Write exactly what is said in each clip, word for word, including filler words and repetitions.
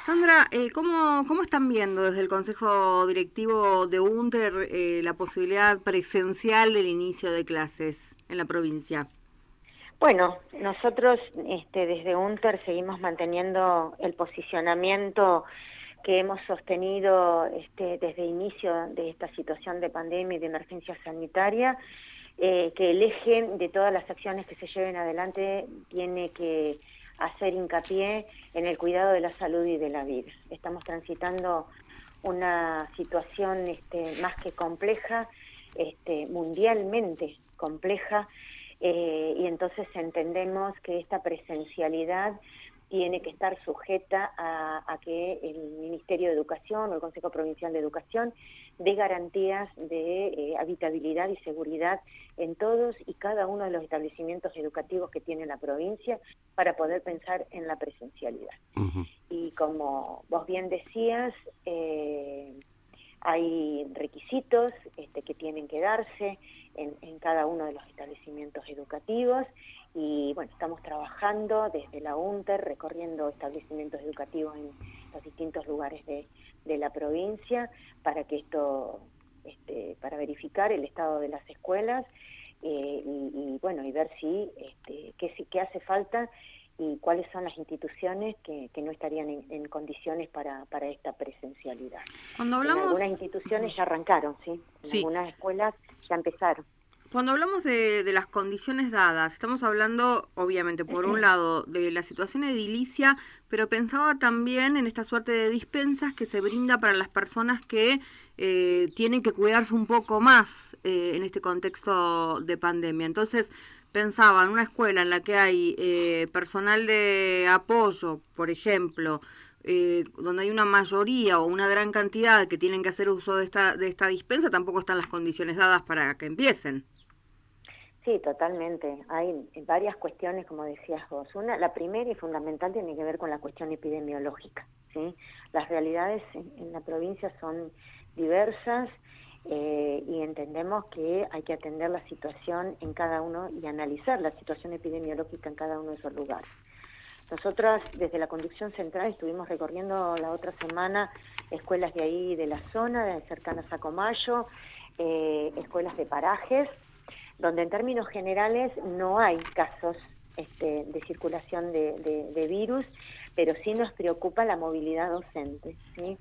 Sandra, eh, ¿cómo, cómo están viendo desde el Consejo Directivo de UNTER eh, la posibilidad presencial del inicio de clases en la provincia? Bueno, nosotros este, desde UNTER seguimos manteniendo el posicionamiento que hemos sostenido este, desde el inicio de esta situación de pandemia y de emergencia sanitaria, eh, que el eje de todas las acciones que se lleven adelante tiene que hacer hincapié en el cuidado de la salud y de la vida. Estamos transitando una situación este, más que compleja, este, mundialmente compleja, eh, y entonces entendemos que esta presencialidad tiene que estar sujeta a, a que el Ministerio de Educación o el Consejo Provincial de Educación dé garantías de eh, habitabilidad y seguridad en todos y cada uno de los establecimientos educativos que tiene la provincia para poder pensar en la presencialidad. Uh-huh. Y como vos bien decías, eh, hay requisitos este, que tienen que darse en, en cada uno de los establecimientos educativos y bueno, estamos trabajando desde la UNTER, recorriendo establecimientos educativos en los distintos lugares de, de la provincia para que esto, este, para verificar el estado de las escuelas eh, y, y bueno, y ver si, este, qué, qué hace falta y cuáles son las instituciones que, que no estarían en, en condiciones para, para esta presencialidad. Cuando En hablamos, algunas instituciones ya arrancaron, ¿sí? En sí, algunas escuelas ya empezaron. cuando hablamos de, de las condiciones dadas, estamos hablando, obviamente, por un lado, de la situación edilicia, pero pensaba también en esta suerte de dispensas que se brinda para las personas que eh, tienen que cuidarse un poco más eh, en este contexto de pandemia. Entonces, pensaba en una escuela en la que hay eh, personal de apoyo, por ejemplo, eh, donde hay una mayoría o una gran cantidad que tienen que hacer uso de esta, de esta dispensa, tampoco están las condiciones dadas para que empiecen. Sí, totalmente. Hay varias cuestiones, como decías vos. Una, la primera y fundamental tiene que ver con la cuestión epidemiológica, ¿sí? Las realidades en, en la provincia son diversas eh, y entendemos que hay que atender la situación en cada uno y analizar la situación epidemiológica en cada uno de esos lugares. Nosotras desde la conducción central estuvimos recorriendo la otra semana escuelas de ahí de la zona, de cercanas a Comayo, eh, escuelas de parajes, donde en términos generales no hay casos este, de circulación de, de, de virus, pero sí nos preocupa la movilidad docente, ¿sí?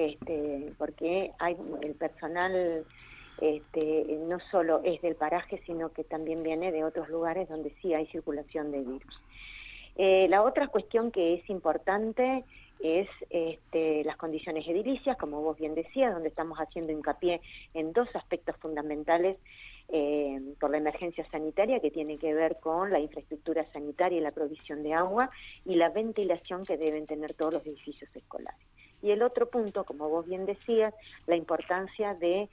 Este, porque hay el personal este, no solo es del paraje, sino que también viene de otros lugares donde sí hay circulación de virus. Eh, la otra cuestión que es importante es este, las condiciones edilicias, como vos bien decías, donde estamos haciendo hincapié en dos aspectos fundamentales eh, por la emergencia sanitaria, que tiene que ver con la infraestructura sanitaria y la provisión de agua y la ventilación que deben tener todos los edificios escolares. Y el otro punto, como vos bien decías, la importancia de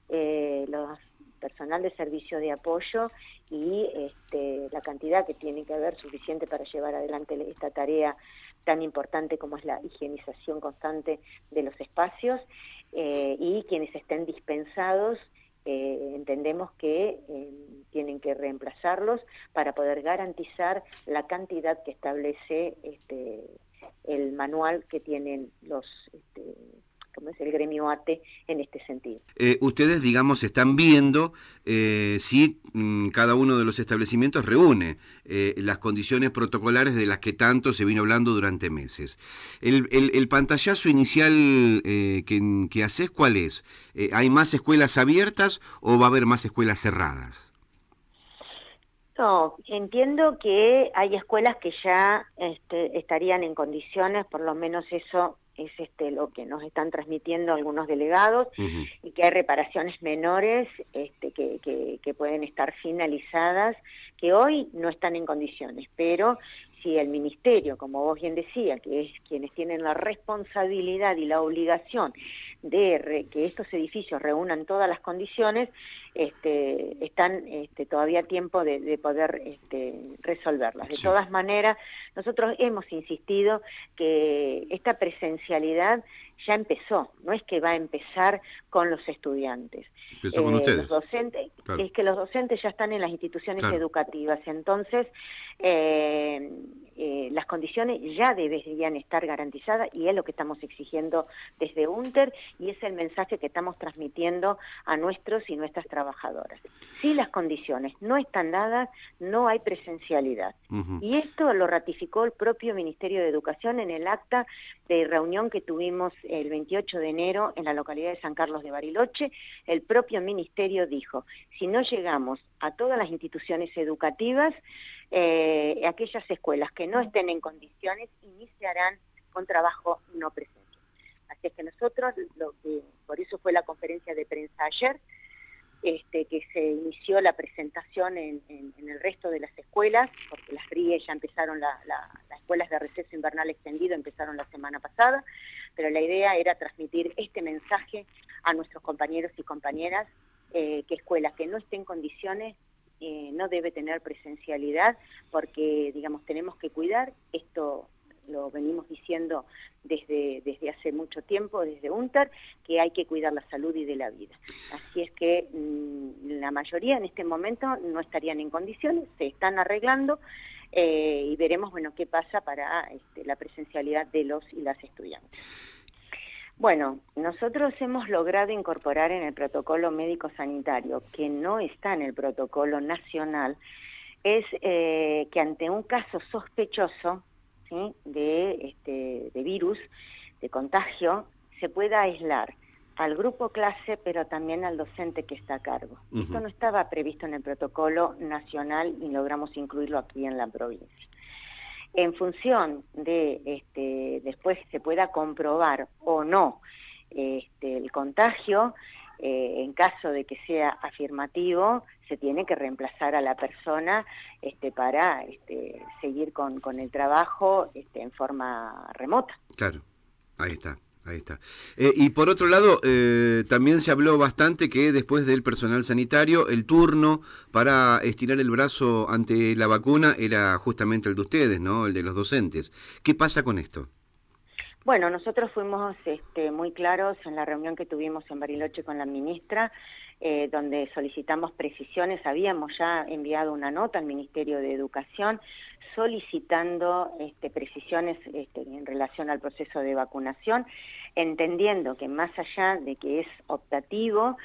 eh, los personal de servicio de apoyo y este, la cantidad que tiene que haber suficiente para llevar adelante esta tarea tan importante como es la higienización constante de los espacios eh, y quienes estén dispensados eh, entendemos que eh, tienen que reemplazarlos para poder garantizar la cantidad que establece este, el manual que tienen los este, como es el gremio ATE en este sentido. Eh, ustedes, digamos, están viendo eh, si mm, cada uno de los establecimientos reúne eh, las condiciones protocolares de las que tanto se vino hablando durante meses. El, el, el pantallazo inicial eh, que, que haces, ¿cuál es? Eh, ¿Hay más escuelas abiertas o va a haber más escuelas cerradas? No, entiendo que hay escuelas que ya este, estarían en condiciones, por lo menos eso es este, lo que nos están transmitiendo algunos delegados, Uh-huh. y que hay reparaciones menores este, que, que, que pueden estar finalizadas, que hoy no están en condiciones, pero si el Ministerio, como vos bien decía, que es quienes tienen la responsabilidad y la obligación de re, que estos edificios reúnan todas las condiciones, este, están este, todavía a tiempo de, de poder este, resolverlas. De Sí. todas maneras, nosotros hemos insistido que esta presencialidad ya empezó, no es que va a empezar con los estudiantes. Empezó con Eh, los ustedes. docentes, Claro. es que los docentes ya están en las instituciones Claro. educativas, entonces eh, eh, las condiciones ya deberían estar garantizadas y es lo que estamos exigiendo desde UNTER y es el mensaje que estamos transmitiendo a nuestros y nuestras trabajadoras. Si las condiciones no están dadas, no hay presencialidad. Uh-huh. Y esto lo ratificó el propio Ministerio de Educación en el acta de reunión que tuvimos el veintiocho de enero en la localidad de San Carlos de Bariloche. El propio Ministerio dijo, si no llegamos a todas las instituciones educativas, eh, aquellas escuelas que no estén en condiciones iniciarán con trabajo no presencial. Así es que nosotros, lo que, por eso fue la conferencia de prensa ayer, este, que se inició la presentación en, en, en el resto de las escuelas, porque las R I E ya empezaron, la, la, las escuelas de receso invernal extendido empezaron la semana pasada, pero la idea era transmitir este mensaje a nuestros compañeros y compañeras, eh, que escuelas que no estén en condiciones eh, no debe tener presencialidad, porque, digamos, tenemos que cuidar, esto lo venimos diciendo desde, desde hace mucho tiempo, desde UNTER, que hay que cuidar la salud y de la vida. Así es que mmm, la mayoría en este momento no estarían en condiciones, se están arreglando eh, y veremos, bueno, qué pasa para este, la presencialidad de los y las estudiantes. Bueno, nosotros hemos logrado incorporar en el protocolo médico-sanitario, que no está en el protocolo nacional, es eh, que ante un caso sospechoso, ¿sí?, de, este, de virus, de contagio, se pueda aislar al grupo clase, pero también al docente que está a cargo. Uh-huh. Esto no estaba previsto en el protocolo nacional y logramos incluirlo aquí en la provincia. En función de, este, después se pueda comprobar o no este, el contagio, eh, en caso de que sea afirmativo, se tiene que reemplazar a la persona este, para este, seguir con, con el trabajo este, en forma remota. Claro, ahí está. Ahí está. Eh, y por otro lado, eh, también se habló bastante que después del personal sanitario, el turno para estirar el brazo ante la vacuna era justamente el de ustedes, ¿no? El de los docentes. ¿Qué pasa con esto? Bueno, nosotros fuimos este, muy claros en la reunión que tuvimos en Bariloche con la ministra, eh, donde solicitamos precisiones. Habíamos ya enviado una nota al Ministerio de Educación solicitando este, precisiones este, en relación al proceso de vacunación, entendiendo que más allá de que es optativo,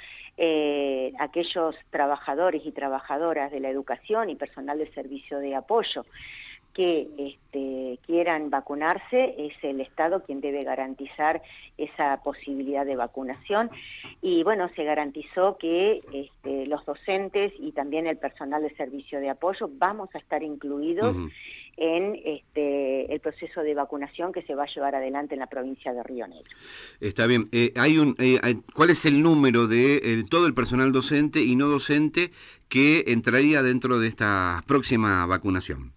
eh, aquellos trabajadores y trabajadoras de la educación y personal de servicio de apoyo que este, quieran vacunarse, es el Estado quien debe garantizar esa posibilidad de vacunación. Y bueno, se garantizó que este, los docentes y también el personal de servicio de apoyo vamos a estar incluidos uh-huh. en este, el proceso de vacunación que se va a llevar adelante en la provincia de Río Negro. Está bien. Eh, hay un, eh, ¿cuál es el número de el, todo el personal docente y no docente que entraría dentro de esta próxima vacunación?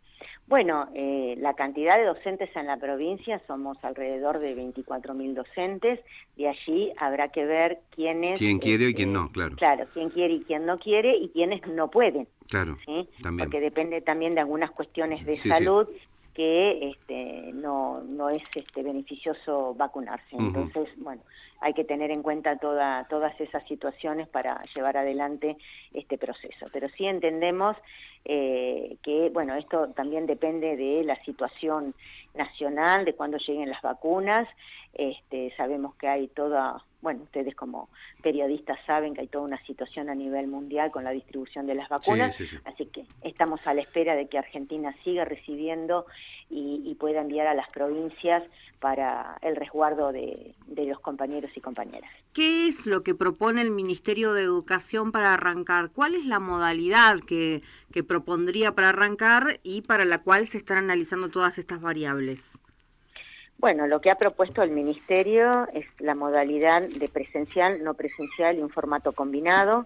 Bueno, eh, la cantidad de docentes en la provincia somos alrededor de veinticuatro mil docentes, y allí habrá que ver quiénes... Quién quiere este, y quién no, claro. Claro, quién quiere y quién no quiere, y quiénes no pueden. Claro, ¿sí? también. Porque depende también de algunas cuestiones de sí, salud sí. que este, no, no es este, beneficioso vacunarse. Uh-huh. Entonces, bueno, hay que tener en cuenta toda, todas esas situaciones para llevar adelante este proceso. Pero sí entendemos eh, que, bueno, esto también depende de la situación nacional, de cuándo lleguen las vacunas. Este, sabemos que hay toda, bueno, ustedes como periodistas saben que hay toda una situación a nivel mundial con la distribución de las vacunas, sí, sí, sí. Así que estamos a la espera de que Argentina siga recibiendo y, y pueda enviar a las provincias para el resguardo de, de los compañeros y compañeras. ¿Qué es lo que propone el Ministerio de Educación para arrancar? ¿Cuál es la modalidad que, que propondría para arrancar y para la cual se están analizando todas estas variables? Bueno, lo que ha propuesto el Ministerio es la modalidad de presencial, no presencial y un formato combinado.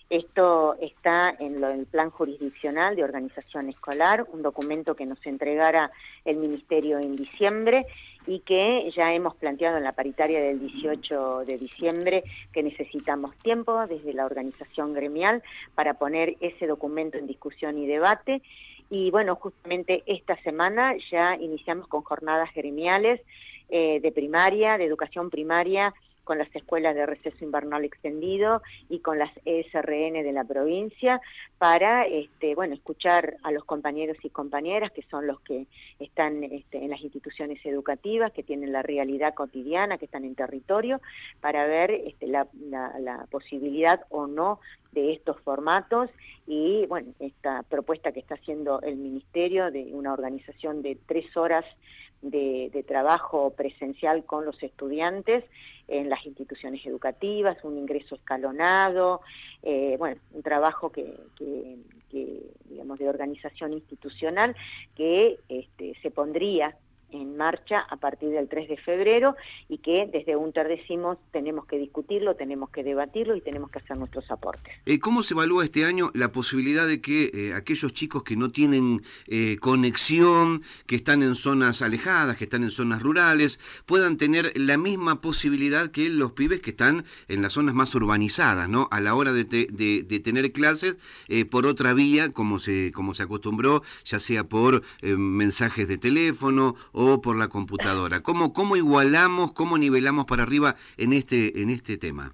Esto está en, lo, en el plan jurisdiccional de organización escolar, un documento que nos entregara el Ministerio en diciembre y que ya hemos planteado en la paritaria del dieciocho de diciembre que necesitamos tiempo desde la organización gremial para poner ese documento en discusión y debate. Y bueno, justamente esta semana ya iniciamos con jornadas gremiales eh, de primaria, de educación primaria con las escuelas de receso invernal extendido y con las E S R N de la provincia para, este, bueno, escuchar a los compañeros y compañeras que son los que están este, en las instituciones educativas, que tienen la realidad cotidiana, que están en territorio, para ver este, la, la, la posibilidad o no de estos formatos y, bueno, esta propuesta que está haciendo el Ministerio de una organización de tres horas de, de trabajo presencial con los estudiantes en las instituciones educativas, un ingreso escalonado, eh, bueno, un trabajo que, que, que, digamos, de organización institucional que este, se pondría en marcha a partir del tres de febrero y que desde UNTER decimos tenemos que discutirlo, tenemos que debatirlo y tenemos que hacer nuestros aportes. Eh, ¿Cómo se evalúa este año la posibilidad de que eh, aquellos chicos que no tienen eh, conexión, que están en zonas alejadas, que están en zonas rurales, puedan tener la misma posibilidad que los pibes que están en las zonas más urbanizadas, ¿no? A la hora de, te, de, de tener clases eh, por otra vía, como se, como se acostumbró, ya sea por eh, mensajes de teléfono o por la computadora. ¿Cómo, cómo igualamos, cómo nivelamos para arriba en este, en este tema?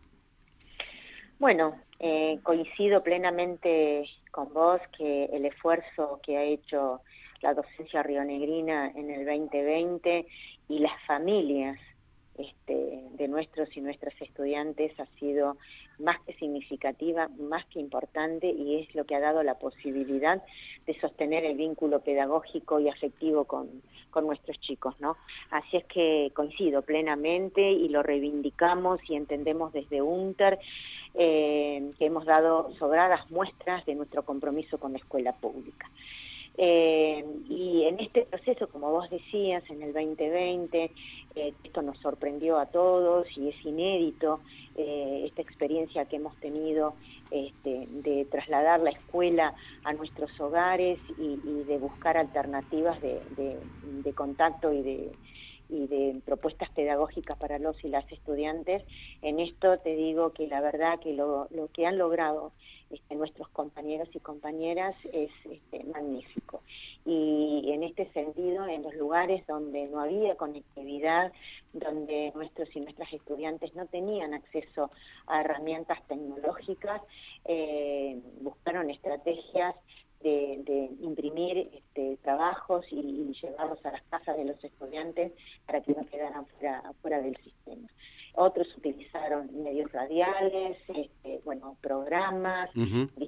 Bueno, eh, coincido plenamente con vos que el esfuerzo que ha hecho la docencia rionegrina en el veinte veinte y las familias este, de nuestros y nuestras estudiantes ha sido más que significativa, más que importante y es lo que ha dado la posibilidad de sostener el vínculo pedagógico y afectivo con, con nuestros chicos, ¿no? Así es que coincido plenamente y lo reivindicamos y entendemos desde UNTER eh, que hemos dado sobradas muestras de nuestro compromiso con la escuela pública. Eh, y en este proceso, como vos decías, en el veinte veinte, eh, esto nos sorprendió a todos y es inédito eh, esta experiencia que hemos tenido este, de trasladar la escuela a nuestros hogares y, y de buscar alternativas de, de, de contacto y de y de propuestas pedagógicas para los y las estudiantes. En esto te digo que la verdad que lo, lo que han logrado este, nuestros compañeros y compañeras es este, magnífico. Y en este sentido, en los lugares donde no había conectividad, donde nuestros y nuestras estudiantes no tenían acceso a herramientas tecnológicas, eh, buscaron estrategias De, de imprimir este, trabajos y, y llevarlos a las casas de los estudiantes para que no quedaran fuera, fuera del sistema. Otros utilizaron medios radiales, este, bueno, programas Uh-huh.